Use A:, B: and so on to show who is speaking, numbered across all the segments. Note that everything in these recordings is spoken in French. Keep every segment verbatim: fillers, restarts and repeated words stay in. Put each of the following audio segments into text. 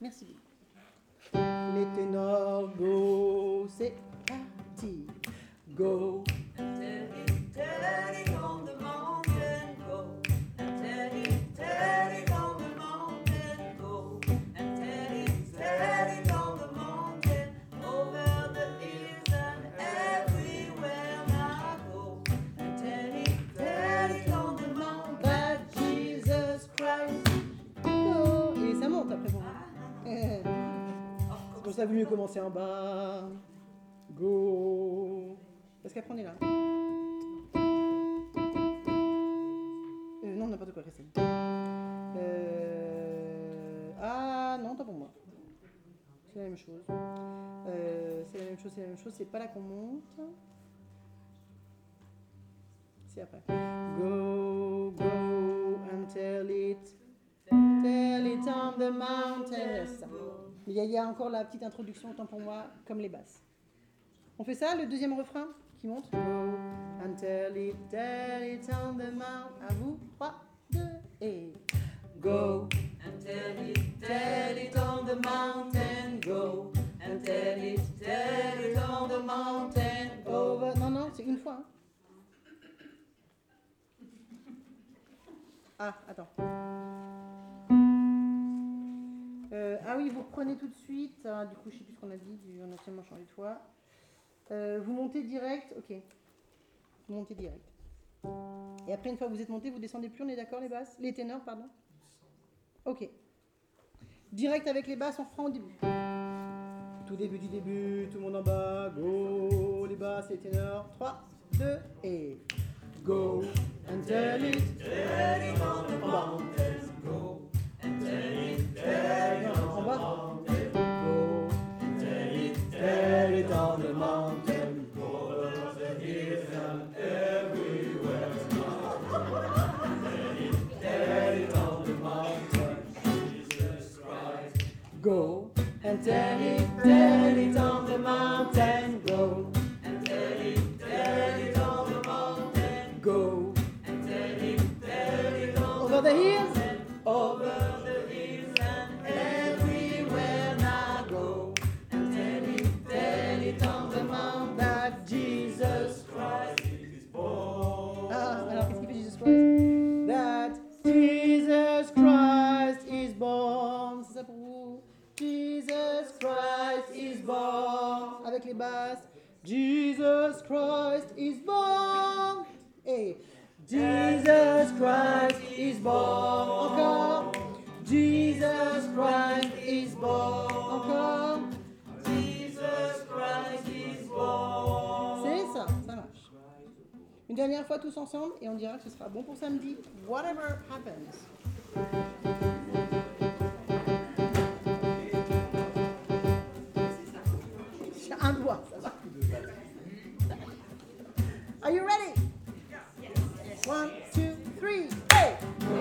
A: Merci beaucoup. Les ténors, go, c'est parti. Go.
B: And tell it, tell it on the mountain, go. And tell it, tell it on the mountain, go. And tell it, tell it on the mountain, over the hills and everywhere I go. And tell it, tell it on the mountain,
A: That Jesus Christ. Go. Et ça monte après pour moi. C'est pour ça que vaut mieux commencer en bas. Go. Parce qu'après on est là. Euh, non, n'importe quoi, Christine. Euh... Ah non, pas pour moi. C'est la même chose. Euh, c'est la même chose, c'est la même chose. C'est pas là qu'on monte. C'est après. Go, go, and tell it. Tell it on the mountain. Ça. Mais il y, y a encore la petite introduction, autant pour moi, comme les basses. On fait ça, le deuxième refrain qui monte. Go and tell it, tell it on the mountain. À vous, trois, deux, et. Go
B: and tell it, tell it on the mountain, go. And tell it, tell it on the mountain, go.
A: over. Non, non, c'est une fois. Hein. Ah, attends. Euh, ah oui, vous reprenez tout de suite. Ah, du coup, je ne sais plus ce qu'on a dit. On a tellement changé de fois. Euh, vous montez direct. Ok. Vous montez direct. Et après, une fois que vous êtes monté, vous descendez plus. On est d'accord, les basses, les ténors, pardon. Ok. Direct avec les basses, on reprend au début. Tout début du début, tout le monde en bas. Go, les basses, les ténors. trois, deux, et. Go and tell it,
B: Tell it on the mountain, go. And tell it, tell it on
A: en
B: the
A: bas.
B: mountain,
A: Go
B: and tell it,
A: tell it on the mountain.
B: over the hills and everywhere. Tell it on the mountain, Jesus Christ.
A: Go and tell it, tell it on the mountain. Go,
B: And tell it, tell it on the mountain,
A: go
B: and tell it, tell it on
A: over the hills.
B: over the hills and everywhere I go. And tell it, tell it on the mountain,
A: That Jesus.
B: Christ is born.
A: Ah, alors qu'est-ce qu'il fait Jesus Christ? That Jesus Christ is born. C'est ça pour vous? Jesus Christ is born. Avec les basses. Jesus Christ is born. Et Jesus Christ is born. Encore. Jesus Christ is born. Encore.
B: Jesus Christ is born.
A: C'est ça, ça marche. Une dernière fois tous ensemble et on dira que ce sera bon pour samedi. Whatever happens. Un doigt, ça va. Are you ready? One, two, three, hey!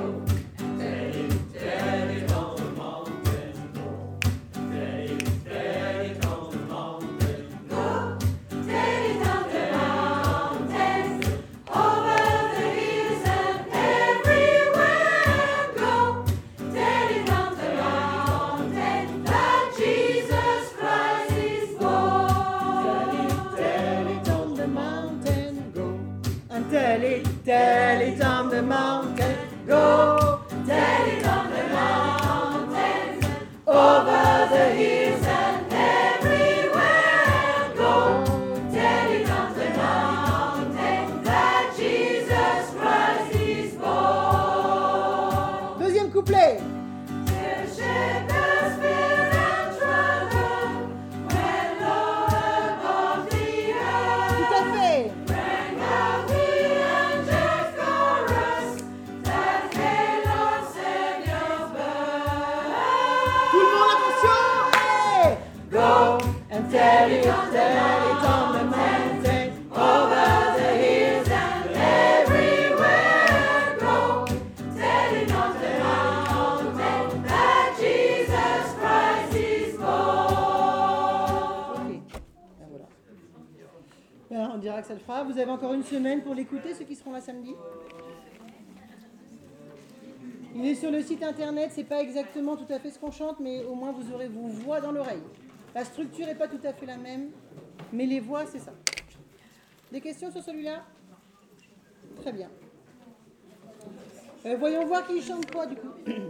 B: Tell it on the mountain, go. Tell it, tell it on the mountain, go. Tell it on the mountains, over the hills and everywhere go. Tell it on the mountain that Jesus Christ is born.
A: Tell it on the mountain, go. And tell it, tell it on the mountain, go.
B: Tell it on the mountains, over the hills and everywhere go. Tell it on the mountains that Jesus Christ is born.
A: Deuxième couplet.
B: Till shepherds fear and tremble when low above the
A: Tout
B: earth
A: à fait.
B: rang out the angels' chorus that hail our Savior's birth.
A: Tout le monde, attention. Hey!
B: Go
A: And tell it, tell it on the mountain,
B: over the hills and everywhere go. Tell it on the mountain that Jesus Christ is born.
A: Ok. Ben voilà. Ben, on dira que ça le fera. Vous avez encore une semaine pour l'écouter, ceux qui seront là samedi. Il est sur le site internet, c'est pas exactement tout à fait ce qu'on chante, mais au moins vous aurez vos voix dans l'oreille. La structure n'est pas tout à fait la même, mais les voix, c'est ça. Des questions sur celui-là? Très bien. Euh, voyons voir qui chante quoi du coup.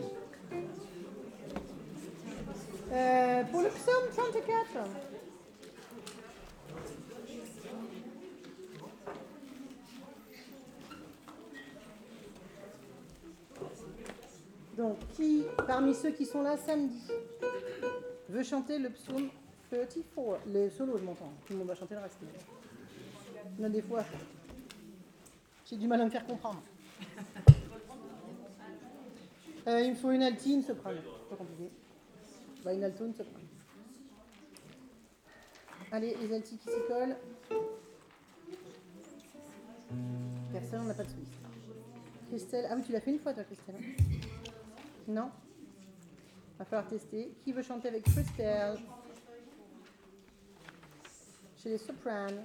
A: Euh, pour le psaume trente-quatre. Donc, qui, parmi ceux qui sont là samedi, veut chanter le psaume trente-quatre? Les solos, je m'entends. Tout le monde va chanter le reste. Non, des fois, j'ai du mal à me faire comprendre. Euh, il me faut une altine, une soprano. C'est pas compliqué. Bah, une alto, une soprano. Allez, les altis qui s'y collent. Personne, on n'a pas de soliste. Christelle. Ah oui, tu l'as fait une fois, toi, Christelle. Non? Va falloir tester. Qui veut chanter avec Christelle? Chez les sopranes.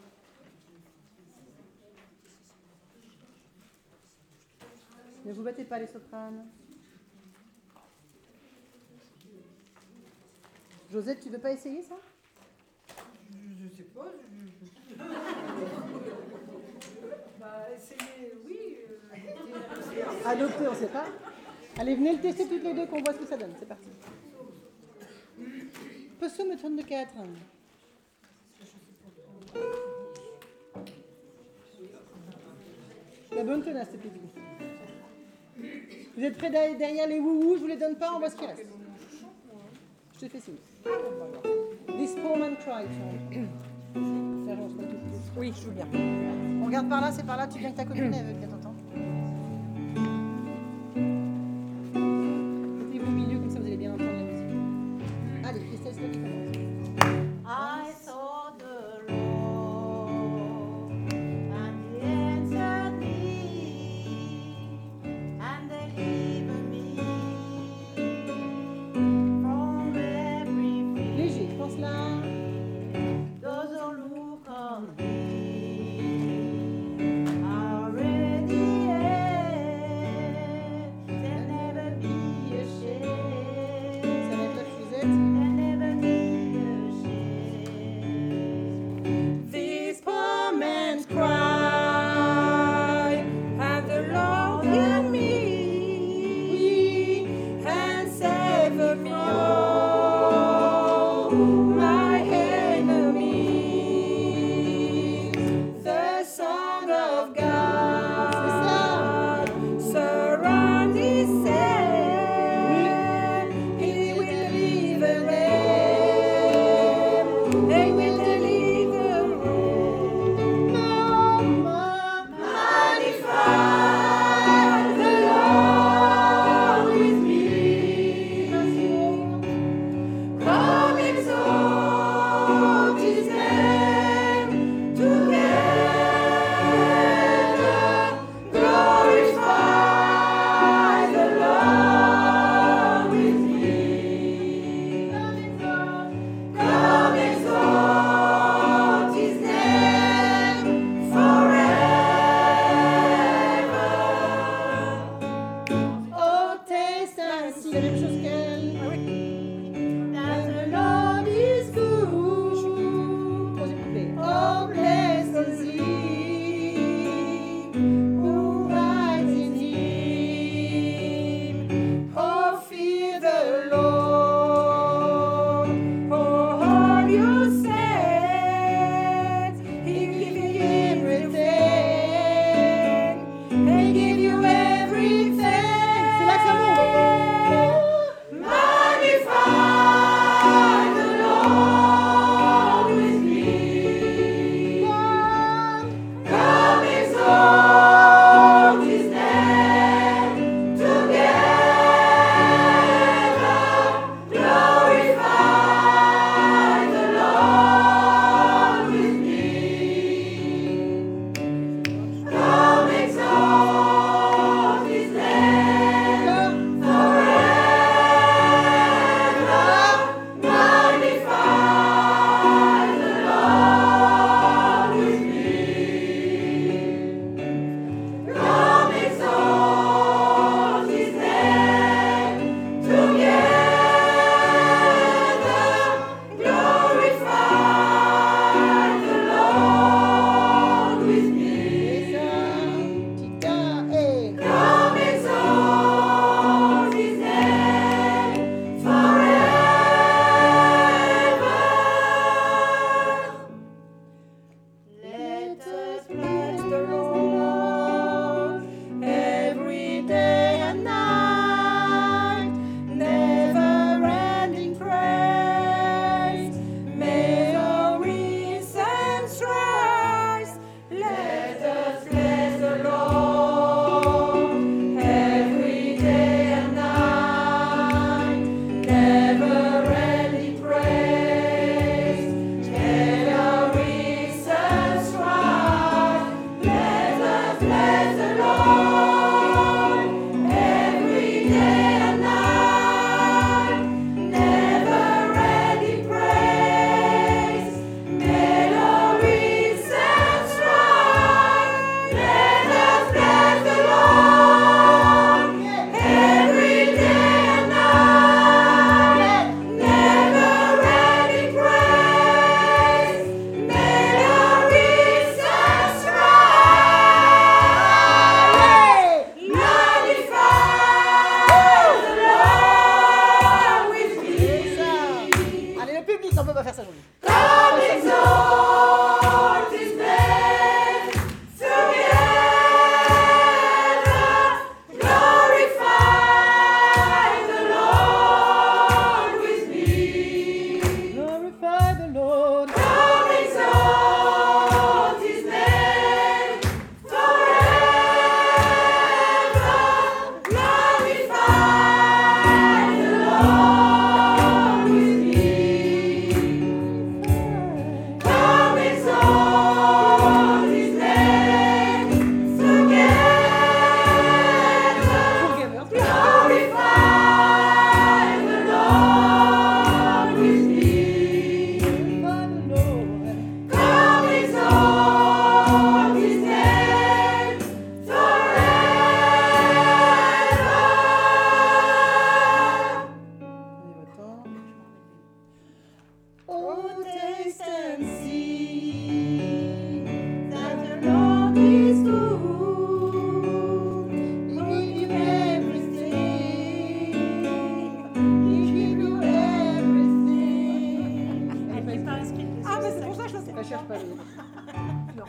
A: Ne vous battez pas, les sopranes. Josette, tu veux pas essayer ça?
C: Je, je sais pas. Je... bah, essayez, oui. Euh...
A: Adopter, on sait pas. Allez, venez le tester toutes les deux, qu'on voit ce que ça donne. C'est parti. Psaume trente-quatre. La bonne tenace, c'est plus. Vous êtes prêts derrière les wouhou? Je vous les donne pas, on voit ce qui reste. Je te fais signe. This poor man cried.
C: Oui, je joue bien.
A: On regarde par là, c'est par là, tu viens que ta copine avec, elle t'entend. Mettez-vous au milieu, comme ça vous allez bien entendre la musique. Allez, Christelle, c'est toi qui commence.
D: I saw the Lord, and He answered me, and delivered me from every fear.
A: Léger, je pense là.
D: Those who look on Thee are radiant, they'll never be ashamed.
A: Ça va être là que vous êtes.
D: They'll never be ashamed.
C: This poor man's cry, and the Lord hear me, and save me from my enemies. The Son of God surround His self. He will deliver them. They will deliver them. Magnify the Lord with me. Come exalt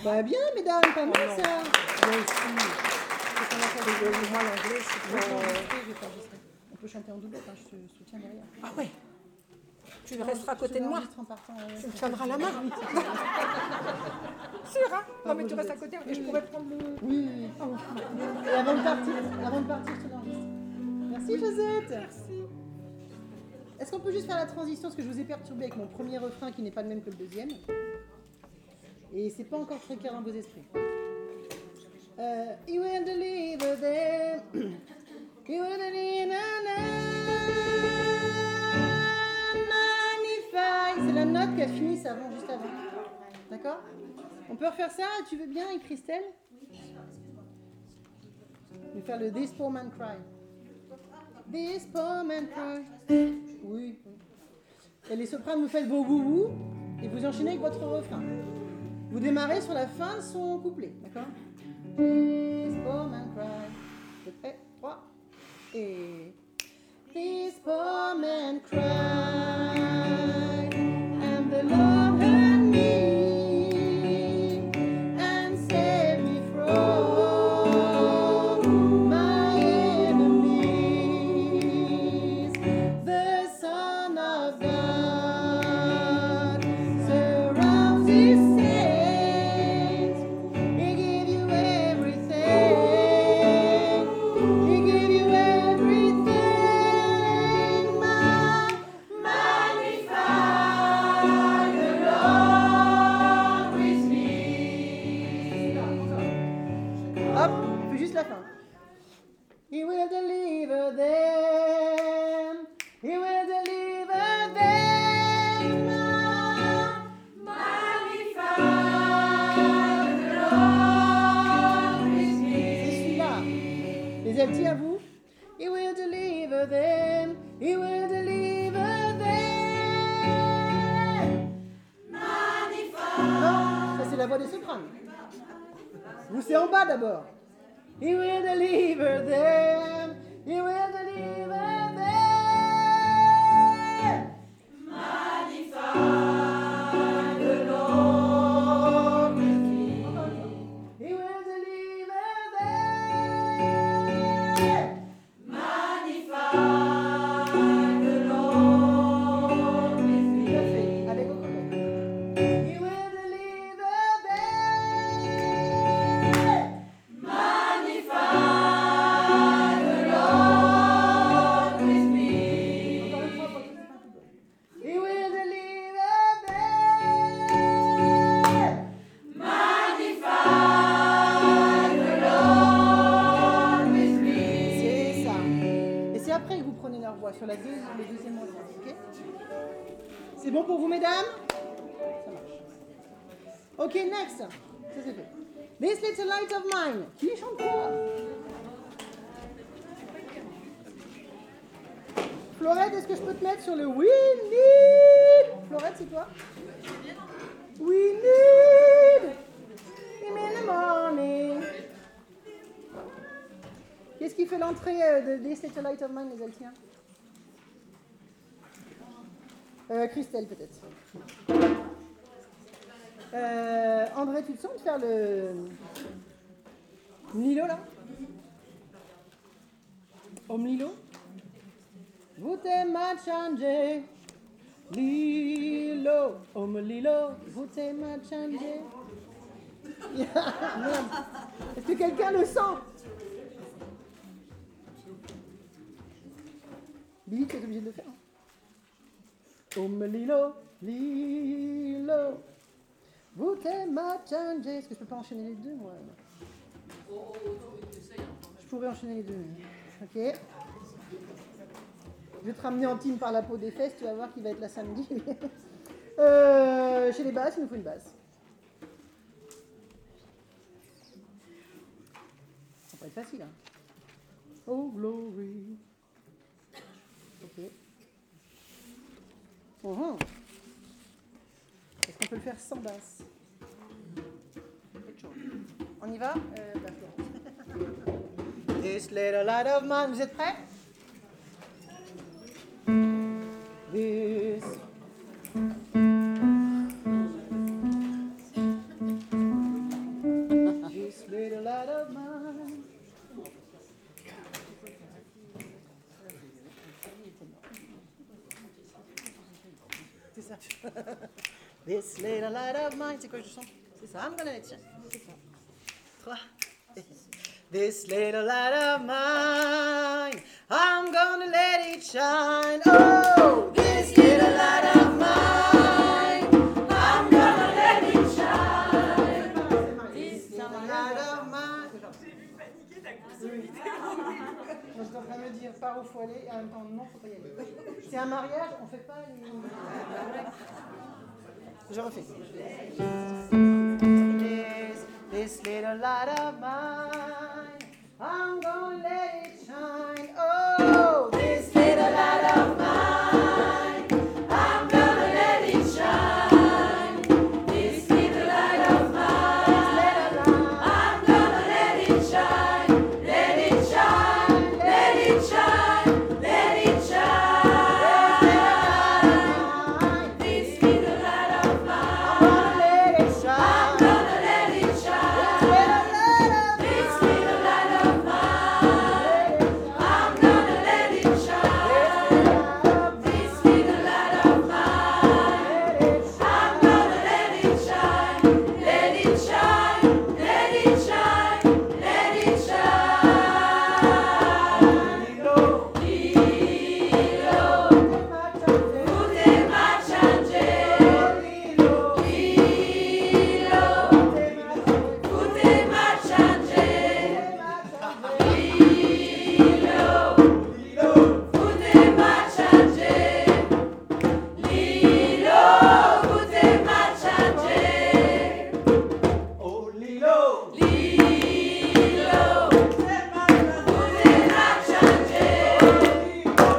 A: Bah bien, mesdames, pas mal
C: non.
A: ça.
C: Moi aussi.
A: Qu'est-ce qu'on a fait
C: Et, euh, Moi, l'anglais, c'est
A: Je vais
C: pas...
A: t'enregistrer, je vais t'enregistrer. On peut chanter en doublette, hein, je te soutiens derrière.
C: Ah ouais. Tu resteras à
A: Je
C: côté
A: te
C: de moi.
A: l'enregistre en partant, ouais,
C: Tu
A: ouais,
C: me
A: ça
C: tiendras
A: fait-
C: la main.
A: Oui, c'est ça.
C: Sûr, hein?
A: Ah,
C: Non, mais
A: bon,
C: tu
A: je
C: restes à
A: vais-
C: côté
A: oui,
C: et je
A: oui.
C: pourrais prendre le...
A: Oui, oui, oui. Et avant de partir, avant de partir, je te l'enregistre. Merci Josette.
C: Merci.
A: Est-ce qu'on peut juste faire la transition parce que je vous ai perturbé avec mon premier refrain qui n'est pas le même que le deuxième. Et c'est pas encore très clair dans vos esprits. Euh, he will deliver them. He will deliver magnify. C'est la note qui a fini ça avant, juste avant. D'accord? On peut refaire ça? Tu veux bien avec Christelle? Je vais faire le This Poor Man Cry. This Poor Man Cry. Oui. Et les sopranes, vous faites vos wouhou et vous enchaînez avec votre refrain. Vous démarrez sur la fin de son couplet, d'accord? This poor man cry. Vous êtes prêts? trois. Et... This poor man cried, and the Lord heard me, and saved me from my enemies. The Son of God surrounds his saints. He give you everything. He give you everything. Ma- Magnify the Lord with me. Hop, on fait juste la fin. He will deliver them. He will deliver them. Magnify the Lord with me. C'est celui-là. Les altis à vous. He will deliver them. He will deliver them. Magnify. Non, ça c'est la voix des sopranes. Vous c'est en bas d'abord. He will deliver them. He will deliver them. Magnify the Lord with me. He will deliver them. Magnify the Lord with me. Tout à fait, avec vos collègues. He will deliver them. Magnify the Lord with me. Encore une fois, pour que ce soit un peu bon. He will deliver them. Magnify the Lord with me. C'est ça. Et c'est après que vous prenez leur voix sur la deuxième, le deuxième refrain, ok? C'est bon pour vous, mesdames? Ça marche. Ok, next. Ça c'est fait. This little light of mine. Qui chante quoi? Florette, est-ce que je peux te mettre sur le We Need? Florette, c'est toi? We need him in the morning. Qu'est-ce qui fait l'entrée euh, de This little light of mine, les Altiens? Euh, Christelle, peut-être. Euh, André, tu te sens de faire le Lilo là? Om Lilo? Vous m'a changé. Lilo, Om Lilo, vous m'a changé. Merde. Est-ce que quelqu'un le sent? Billy, tu es obligé de le faire. hein. Om Lilo, Lilo. Vous m'a changé. Est-ce que je peux pas enchaîner les deux, moi? Je pourrais enchaîner les deux. Ok. Je vais te ramener en team par la peau des fesses. Tu vas voir qu'il va être là samedi. euh, chez les basses, il nous faut une basse. Ça va être facile. Hein. Oh glory. Ok. Uhum. Est-ce qu'on peut le faire sans basse? On y va euh, d'accord. This little light of mine. Vous êtes prêts? This. ça. This little light of mine. C'est quoi je chante? C'est ça. I'm gonna let it shine. C'est ça. Trois. This little light of mine, I'm gonna let it shine. Oh, this little light of mine, I'm gonna let it shine. This little light of mine. Moi, je devrais me dire par où faut aller et en même temps non, faut pas y aller. C'est un mariage, on fait pas les. Je refais. This, this little light of mine, I'm gonna let it shine. Oh, this little light of mine, I'm gonna let it shine. This little light of mine, I'm gonna let it shine. Let it shine, let it shine, let it shine. This little light of mine, I'm gonna let it shine. I'm gonna let it shine. This little light of mine, I'm gonna let it shine. This little light of mine, I'm gonna let it shine. Let it shine, let it shine, let it shine. Lilo, tutte marciange. Lilo, tutte marciange. Lilo, tutte marciange. Lilo, tutte marciange. Oh Lilo, Lilo, tutte marciange. Lilo,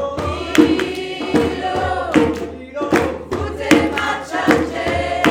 A: Lilo, tutte marciange.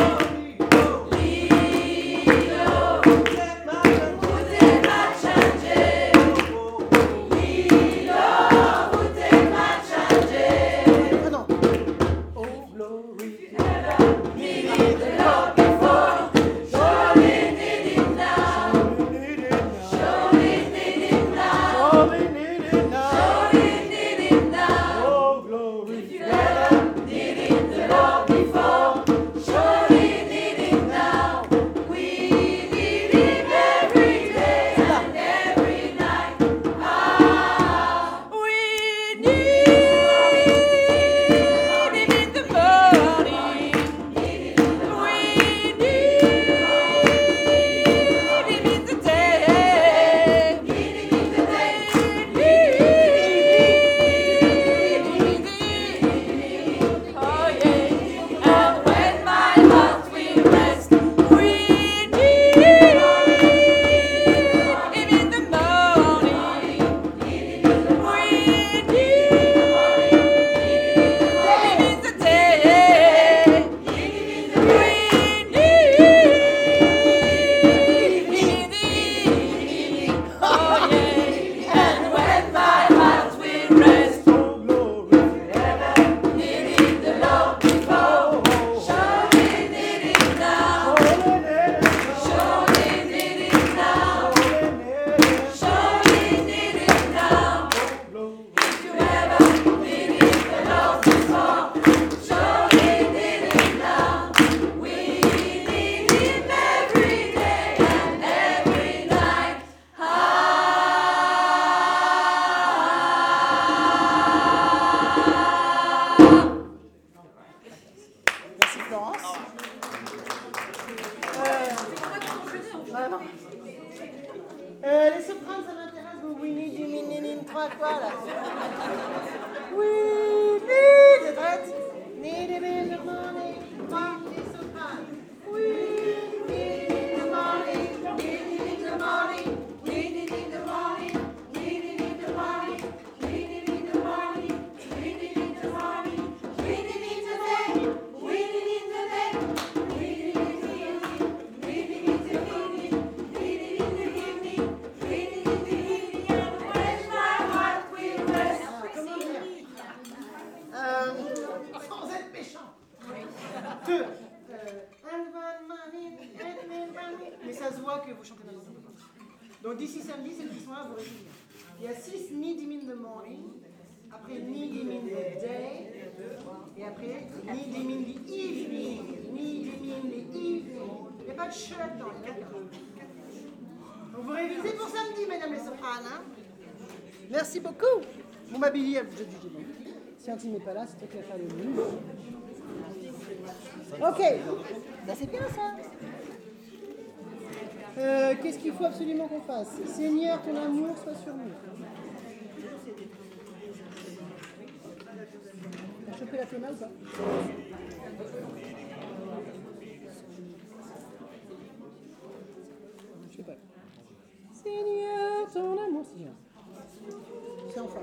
A: Merci Florence. Euh, bah non. Euh, les sopranes, ça m'intéresse. Vous Winnie, Jimmy, Nini, trois quoi là? Oui, vite, c'est prête? Need a bit of money, money, les sopranes. Oui, need the money, need the money, need the money, need the money, need the money, need the money, we need the day, we need the day, we need the evening, we need the evening, we need the evening, we need the evening, and when my heart will rest. Comment dire? Euh, sans être méchant. Deux. Euh, and one money, and one money. Mais ça se voit que vous chantez dans le Donc d'ici samedi, c'est le soir, vous réveillez. Il y a six Need Him in the Morning. Après needy means the day. Et après needy means the evening. Needy means the evening. Il n'y a pas de che là-dedans. Il y a quatre. Donc vous révisez pour samedi, mesdames les sopranes. Hein. Merci beaucoup. Bon, bah Billy, je dis bon. Si un team n'est pas là, c'est toi qui vas faire le boulot. Ok. Ça c'est bien ça. Euh, Qu'est-ce qu'il faut absolument qu'on fasse? Seigneur, ton amour soit sur nous. T'as chopé la fléma ou pas? Je sais pas. Seigneur, ton amour, Seigneur. C'est enfin.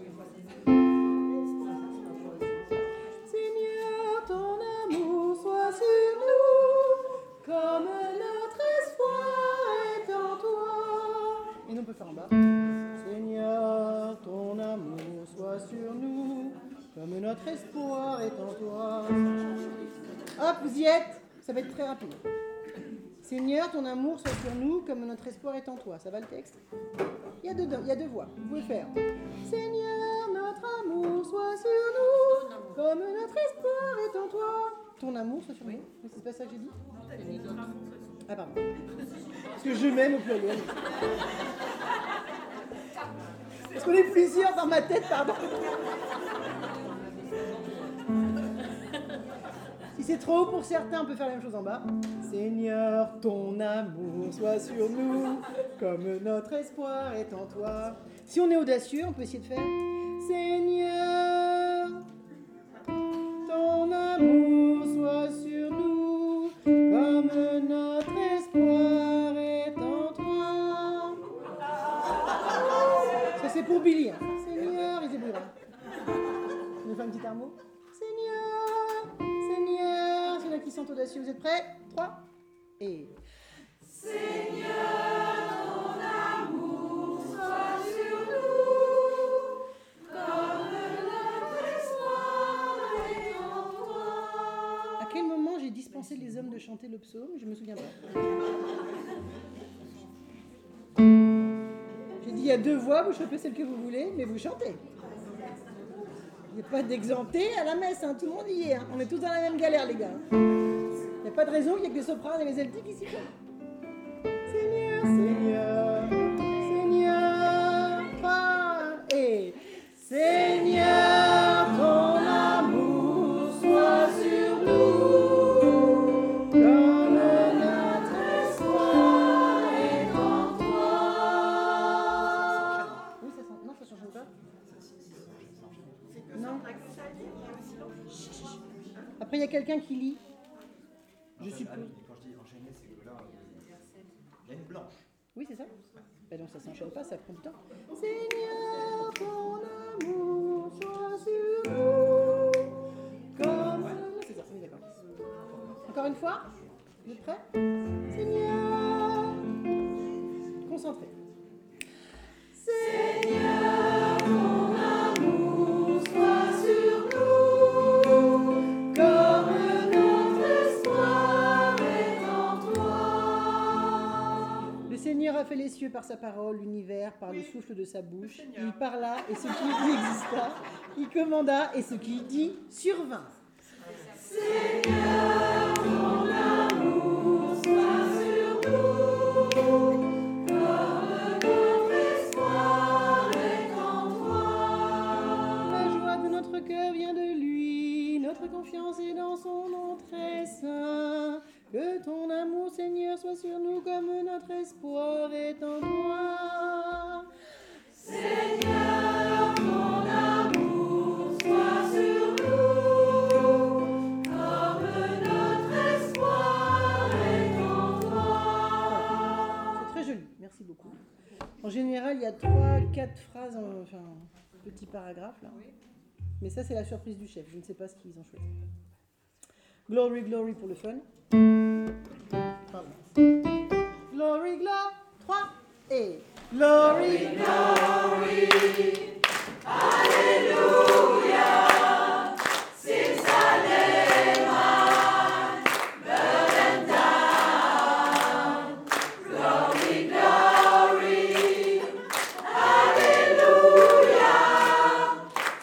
A: Seigneur, ton amour soit sur nous, comme notre espoir est en toi. Et nous on peut faire en bas. Seigneur, ton amour soit sur nous, comme notre espoir est en toi. Hop, vous y êtes. Ça va être très rapide. Seigneur, ton amour soit sur nous, comme notre espoir est en toi. Ça va le texte? Il y a deux, il y a deux voix. Vous pouvez faire. Seigneur, notre amour soit sur nous, comme notre espoir est en toi. Ton amour soit sur nous. Mais c'est pas ça que j'ai dit? Ah pardon. Parce que je m'aime au pluriel. Parce qu'on est plusieurs dans ma tête, pardon. Si c'est trop haut pour certains, on peut faire la même chose en bas. Seigneur, ton amour soit sur nous, comme notre espoir est en toi. Si on est audacieux, on peut essayer de faire Seigneur, ton amour soit sur nous, comme notre espoir est en toi. Ça c'est pour Billy. Hein. Seigneur, il débrouillera. On va faire un petit armot. Seigneur, Seigneur, c'est là qui sont audacieux. Vous êtes prêts? trois et...
B: Seigneur, ton amour soit sur nous, comme notre espoir est en toi.
A: À quel moment j'ai dispensé les hommes de chanter le psaume? Je me souviens pas. J'ai dit il y a deux voix, vous chopez celle que vous voulez, mais vous chantez. Il n'y a pas d'exempté à la messe, hein. Tout le monde y est. Hein. On est tous dans la même galère, les gars. Il n'y a pas de raison qu'il n'y ait que les sopranes et les altis qui s'y font. Seigneur, Seigneur, Seigneur, trois et Seigneur, ton amour soit sur nous, comme notre espoir est en toi. Oui, ça sent. Non, ça change pas. Non. Après, il y a quelqu'un qui lit. Je suppose.
E: Quand je dis enchaîner, c'est que là, il y a une blanche.
A: Oui, c'est ça. Ben donc ça s'enchaîne pas, ça prend du temps. Seigneur, ton amour soit sur nous. Comme... C'est ça, oui, d'accord. Encore une fois. Vous êtes prêts? Seigneur. Concentrez. Seigneur, ton amour soit sur nous, comme notre espoir est en toi. Le Seigneur a fait les cieux par sa parole, l'univers par le souffle de sa bouche. Il parla et ce qu'il dit exista. Il commanda et ce qu'il dit survint. Seigneur, ton amour soit sur nous, comme notre espoir est en toi. La joie de notre cœur vient de lui, notre confiance est dans son nom très saint. Que ton amour, Seigneur, soit sur nous comme notre espoir est en toi. Seigneur, ton amour soit sur nous, comme notre espoir est en toi. C'est très joli, merci beaucoup. En général, il y a trois, quatre phrases, en, enfin, petit paragraphe là. Mais ça, c'est la surprise du chef. Je ne sais pas ce qu'ils ont choisi. Glory, glory pour le fun. Pardon. Glory, glory, trois et glory, glory,
B: Alléluia, c'est Salem, burden down. Glory, glory, Alléluia,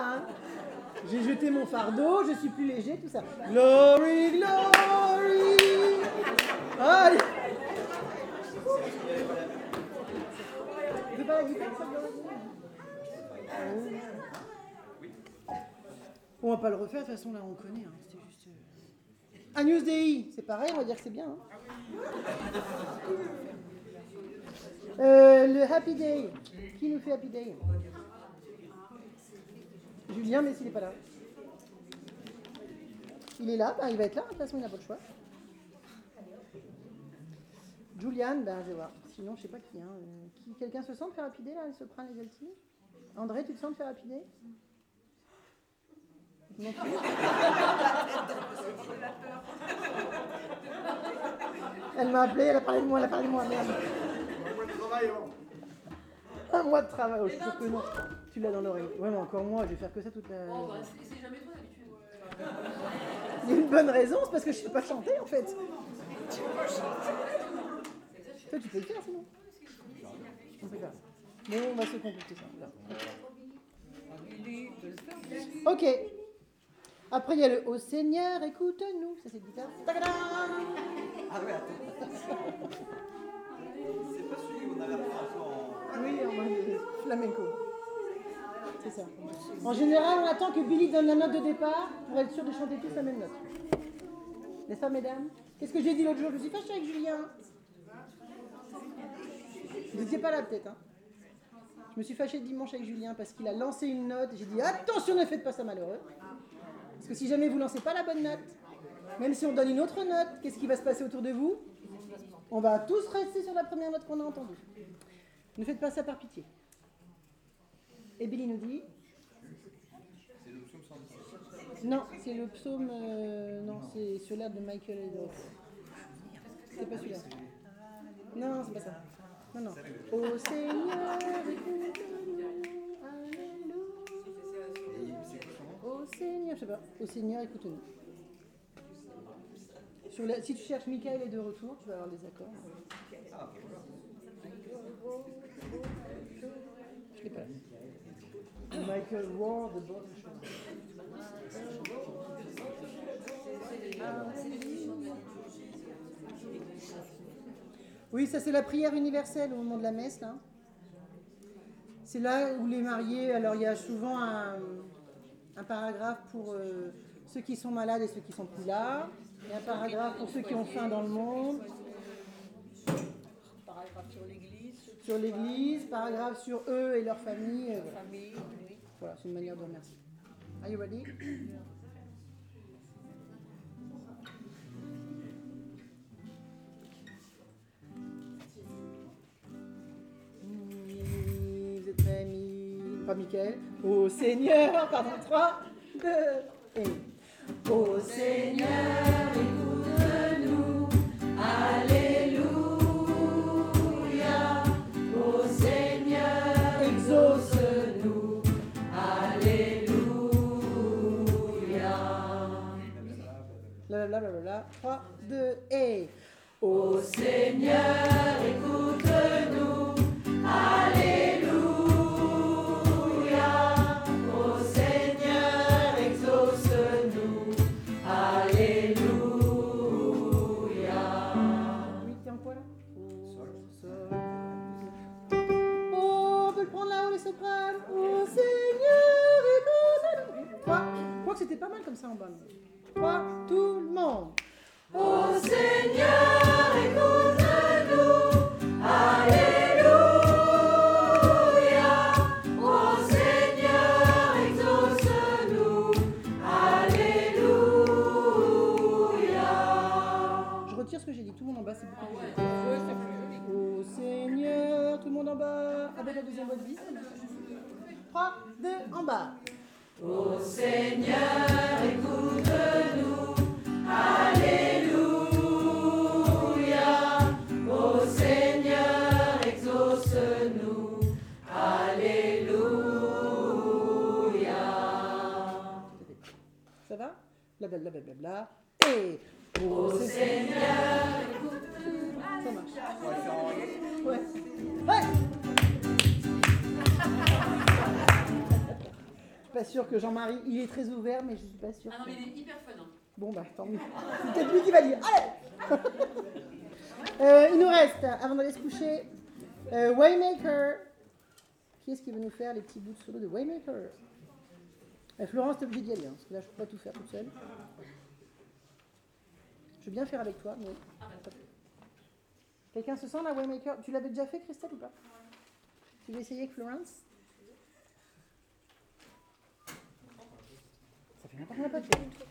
A: hein. J'ai jeté mon fardeau, je suis plus léger, tout ça. Glory, glory. Allez. C'est pas la guitare, ça, Glory? On va pas le refaire, de toute façon, là, on connaît. Hein. C'était juste... Euh... Agnus Dei, c'est pareil, on va dire que c'est bien. Hein. Euh, le Happy Day. Qui nous fait Happy Day? Julien, mais s'il n'est pas là. Il est là, ben, il va être là, de toute façon, il n'a pas le choix. Julian, ben, je vais voir. Sinon, je sais pas qui. Hein. qui Quelqu'un se sent de faire Happy Day, là, elle se prend les Alti? André, tu te sens de faire Happy Day? Non plus. Elle m'a appelé, elle a parlé de moi, elle a parlé de moi, merde. Un mois de travail, oh, je suis sûre que non. Tu l'as dans l'oreille. Ouais, mais encore moi, je vais faire que ça toute la...
F: Oh, bah, c'est c'est jamais toi d'habitude.
A: Il y a une bonne raison, c'est parce que je sais pas chanter, en fait. Toi, tu peux le faire, sinon. On peut faire. Bon, on va se compliquer ça. Là. Ok. Après, il y a le « Ô Seigneur, écoute-nous ». Ça, c'est le guitare. Tadam.
E: Ah ouais, attends. C'est pas celui où on a la phrase en...
A: Oui, en mode flamenco. C'est ça. En général, on attend que Billy donne la note de départ pour être sûr de chanter tous la même note. N'est-ce pas, mesdames? Qu'est-ce que j'ai dit l'autre jour? Je me suis fâchée avec Julien. Vous n'étiez pas là, peut-être. Hein. Je me suis fâchée dimanche avec Julien parce qu'il a lancé une note. Et j'ai dit, attention, ne faites pas ça malheureux. Parce que si jamais vous ne lancez pas la bonne note, même si on donne une autre note, qu'est-ce qui va se passer autour de vous? On va tous rester sur la première note qu'on a entendue. Ne faites pas ça par pitié. Et Billy nous dit...
E: C'est le psaume cent dix-sept.
A: Non, c'est le psaume... Euh, non, c'est sur l'air de Michael Edwards. C'est pas celui-là. Non, c'est pas ça. Non, non. Ô Seigneur, écoute-nous. Alléluia. Ô Seigneur, je sais pas. Ô Seigneur, écoute-nous. Sur la, si tu cherches Michael est de retour, tu vas avoir les accords.
E: Ah, ok.
A: Je l'ai pas là. Michael Ward, de bord du chemin. Oui, ça c'est la prière universelle au moment de la messe, là. C'est là où les mariés, alors il y a souvent un, un paragraphe pour euh, ceux qui sont malades et ceux qui sont plus là. Il y a un paragraphe pour ceux qui ont faim dans le monde.
C: Paragraphe sur l'église.
A: Sur l'église, paragraphe sur eux et leur famille. euh,
C: La
A: voilà.
C: famille, oui.
A: Voilà, c'est une manière de remercier. Are you ready? Vous êtes prêts, mi... Pas Michael. Ô Seigneur, pardon, trois, deux, et... Ô Seigneur, écoute-nous, Alléluia. Ô Seigneur, exauce-nous, Alléluia. Blablabla, blablabla, trois, deux, et... Ô Seigneur, écoute-nous, Alléluia. Ô Seigneur, exauce-nous, Alléluia. Oui, t'es en quoi là? Sol. Sol. Oh, on peut le prendre là-haut, les sopranes. Ô Seigneur, écoute-nous. Trois. Je crois que c'était pas mal comme ça en bas. Trois, tout le monde. Ô Seigneur, écoute-nous, Alléluia. Ô Seigneur, exauce-nous, Alléluia. Je retire ce que j'ai dit, tout le monde en bas, c'est beaucoup plus joli. Ô Seigneur, tout le monde en bas, avec la deuxième voix de bis. trois, deux, en bas. Ô Seigneur, écoute-nous, Alléluia. Ô Seigneur, exauce-nous, Alléluia. Ça va? Blablabla, blablabla. Et ô Seigneur, écoute-nous. Ça marche.
E: On va le faire en reggae.
A: Ouais. Ouais. pas sûre que Jean-Marie, il est très ouvert, mais je suis pas sûre.
F: Ah non,
A: que-
F: mais il est hyper fun. Hein.
A: Bon, bah, tant mieux. C'est peut-être lui qui va dire. Allez. Euh, il nous reste, avant d'aller se coucher, euh, Waymaker. Qui est-ce qui veut nous faire les petits bouts de solo de Waymaker? euh, Florence, t'es obligée d'y aller, hein, parce que là, je peux pas tout faire toute seule. Je veux bien faire avec toi, mais... Quelqu'un se sent la Waymaker? Tu l'avais déjà fait, Christelle, ou pas? Tu veux essayer avec Florence? Ça fait n'importe quoi.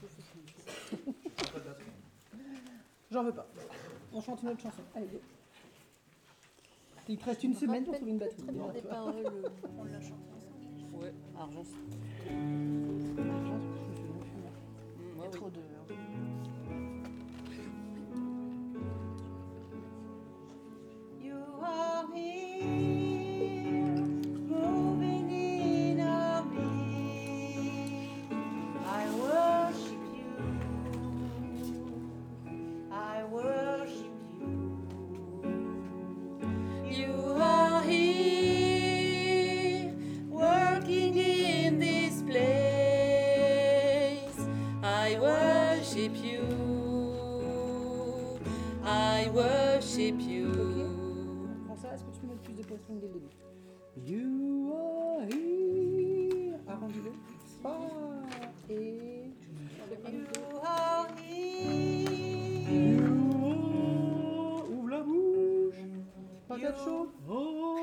A: J'en veux pas. On chante une autre chanson. Allez, go. Il te reste une semaine pour trouver une batterie.
C: Très bien des paroles. euh, On l'a chanté ensemble. Ouais, argent.
A: Mm,
C: Il y a trop de.
D: You are here, moving in our midst. I worship you. I worship you. You are here, working in this place. I worship you. I worship you.
A: On prend ça. Est-ce que tu peux mettre plus de post-string dès le début? You are here. Arrondis-le. Fa et...
D: You are here.
A: Ouvre la bouche. Patate chaude. Oh.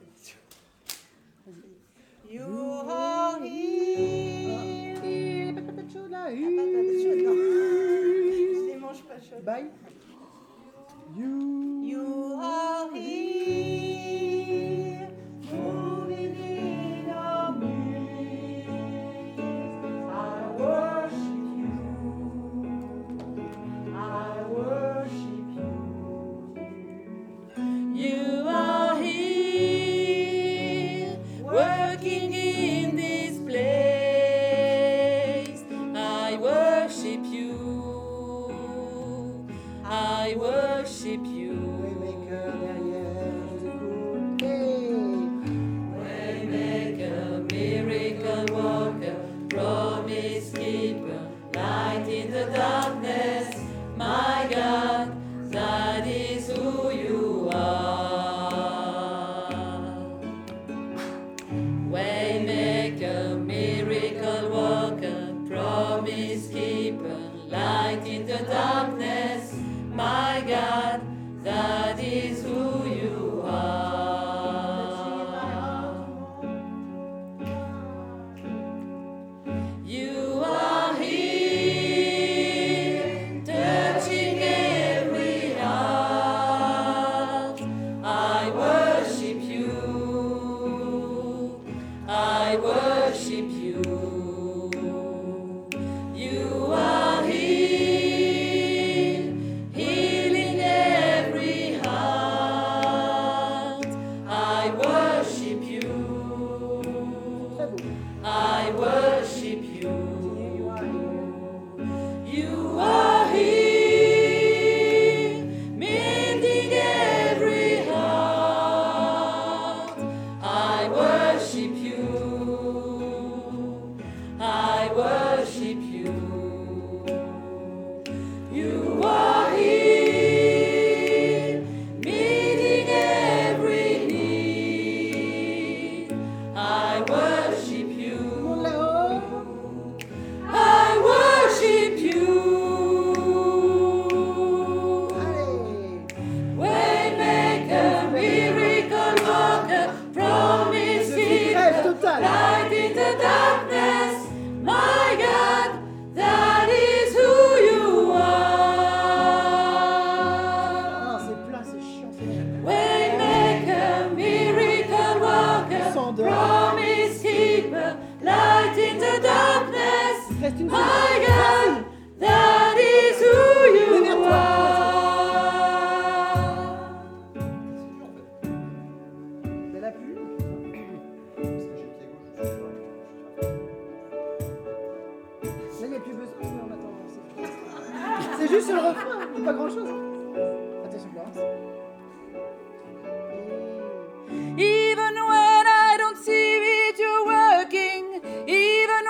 D: You are here.
A: Et pas de patate chaude là.
D: patate chaude, non. Je les mange pas chaudes.
A: Bye. You.
D: You are here, moving in our midst. I worship you. I worship you. You are here, working in this place. I worship you. I worship you.
A: Waymaker derrière. Je vous écoute. Hey.
D: Waymaker, miracle worker, promise keeper, light in the darkness. My God, that is who you are. Waymaker, miracle worker, promise keeper, light in the darkness. My God, that is who you are. You are here, touching every heart. I worship you. I worship you. You are here, healing every heart. I worship you.
A: Très beau.
D: I worship you.
A: You are here.
D: You are here, mending every heart. I worship you. I worship you. You are here, meeting every need. I worship you.
A: Là-haut.
D: I worship you.
A: Allez.
D: Waymaker, miracle worker, promise
A: Rêve
D: keeper,
A: total.
D: light in the darkness. My God, that is who you
A: Non,
D: are.
A: c'est plat, c'est chiant, c'est chiant.
D: Waymaker, miracle worker,
A: S'endort.
D: promise keeper, light in the darkness.
A: Il te reste une
D: My
A: seconde.
D: God, that is who you
A: Démerde-toi.
D: are.
A: Elle a plu.
E: Parce que j'étais gauche, je suis
A: Là, il n'y a plus besoin, mais on attend. c'est- C'est juste le refrain, pas grand chose. Attention, Florence.
D: Even when I don't see it, you're working. Even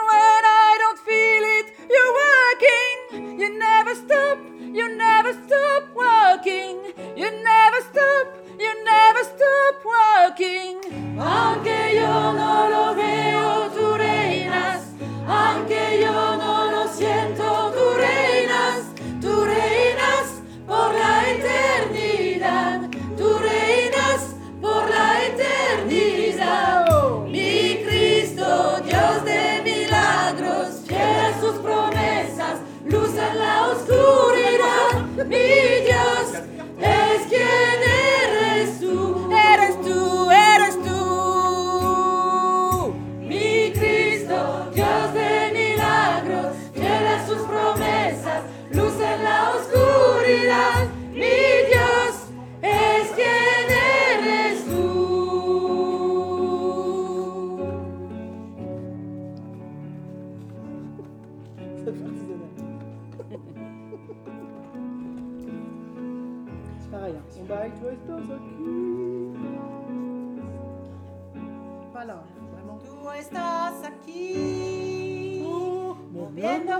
A: Voilà, vraiment.
D: Tú estás aquí, moviendo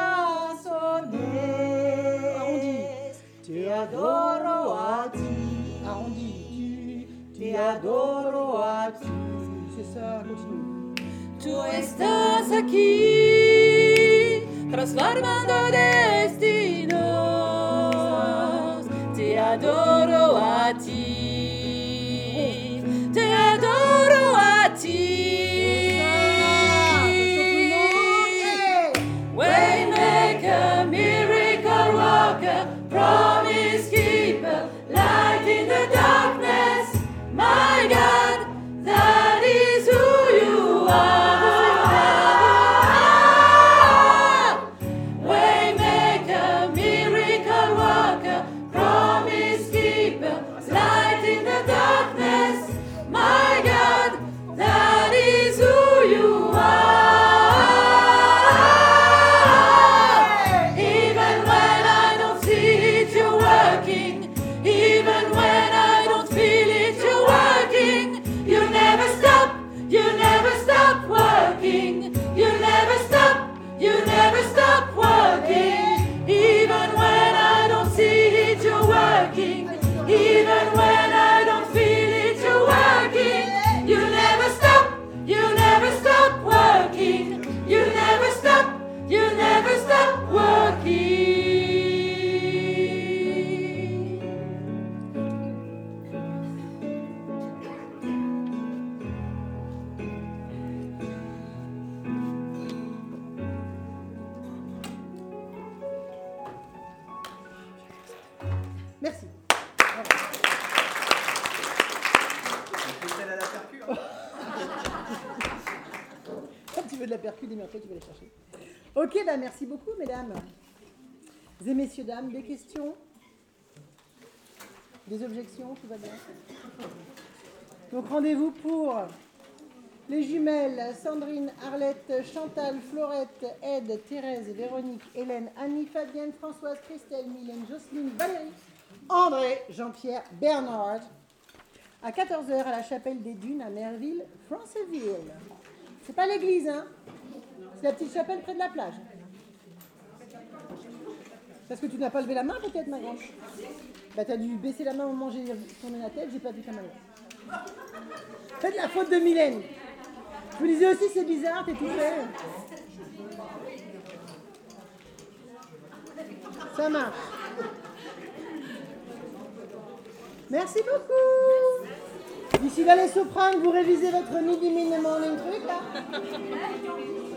D: corazones.
A: Arrondi.
D: Te adoro a ti.
A: Arrondi.
D: Te adoro a ti.
A: C'est ça, continue.
D: Tú estás aquí, transformando destinos. Te adoro a ti. Te adoro a ti. Waymaker, miracle worker, promise keeper, light in the darkness. My God, that is who you are. Waymaker, miracle worker, promise keeper, light in the darkness. My God, that is who you are. Even when I don't see it, you're working. Even when I don't feel it, you're working. You never stop, you never stop working. You never stop, you never stop working. Even when I don't see it, you're working. Even when I don't feel it, you're working. You never stop, you never stop working. You never stop, you never stop working.
A: Merci.
E: C'est celle à la percu, hein.
A: Un petit peu de la percu, des mercredi, tu vas les chercher. Ok, bah merci beaucoup, mesdames et messieurs, dames. Des questions? Des objections? Tout va bien? Donc rendez-vous pour les jumelles Sandrine, Arlette, Chantal, Florette, Ed, Thérèse, Véronique, Hélène, Annie, Fabienne, Françoise, Christelle, Mylène, Jocelyne, Valérie, André, Jean-Pierre, Bernard, à quatorze heures à la chapelle des Dunes à Merville, Franceville. C'est pas l'église, hein? C'est la petite chapelle près de la plage. Parce que tu n'as pas levé la main peut-être, ma grande? Bah t'as dû baisser la main au moment où j'ai tourné la tête, j'ai pas vu ta main. Faites la faute de Mylène. Je vous disais aussi, c'est bizarre, t'es tout fait. Ça marche. Merci beaucoup. D'ici là, les sopranes, vous révisez votre midi minimum, un truc là.